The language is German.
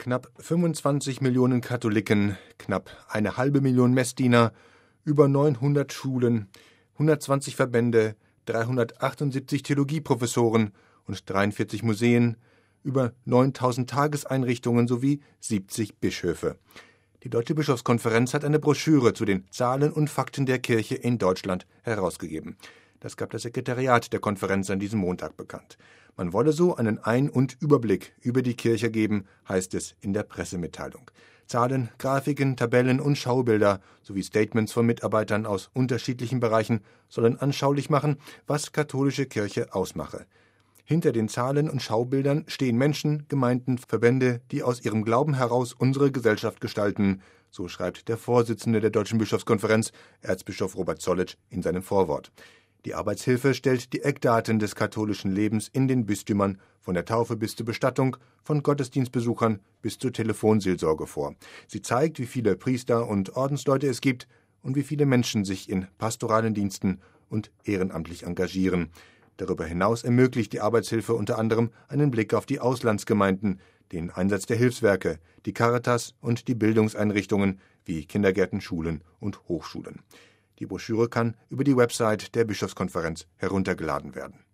Knapp 25 Millionen Katholiken, knapp 1,5 Million Messdiener, über 900 Schulen, 120 Verbände, 378 Theologieprofessoren und 43 Museen, über 9.000 Tageseinrichtungen sowie 70 Bischöfe. Die Deutsche Bischofskonferenz hat eine Broschüre zu den Zahlen und Fakten der Kirche in Deutschland herausgegeben. Das gab das Sekretariat der Konferenz an diesem Montag bekannt. Man wolle so einen Ein- und Überblick über die Kirche geben, heißt es in der Pressemitteilung. Zahlen, Grafiken, Tabellen und Schaubilder sowie Statements von Mitarbeitern aus unterschiedlichen Bereichen sollen anschaulich machen, was katholische Kirche ausmache. Hinter den Zahlen und Schaubildern stehen Menschen, Gemeinden, Verbände, die aus ihrem Glauben heraus unsere Gesellschaft gestalten, so schreibt der Vorsitzende der Deutschen Bischofskonferenz, Erzbischof Robert Zollitsch, in seinem Vorwort. Die Arbeitshilfe stellt die Eckdaten des katholischen Lebens in den Bistümern, von der Taufe bis zur Bestattung, von Gottesdienstbesuchern bis zur Telefonseelsorge vor. Sie zeigt, wie viele Priester und Ordensleute es gibt und wie viele Menschen sich in pastoralen Diensten und ehrenamtlich engagieren. Darüber hinaus ermöglicht die Arbeitshilfe unter anderem einen Blick auf die Auslandsgemeinden, den Einsatz der Hilfswerke, die Caritas und die Bildungseinrichtungen wie Kindergärten, Schulen und Hochschulen. Die Broschüre kann über die Website der Bischofskonferenz heruntergeladen werden.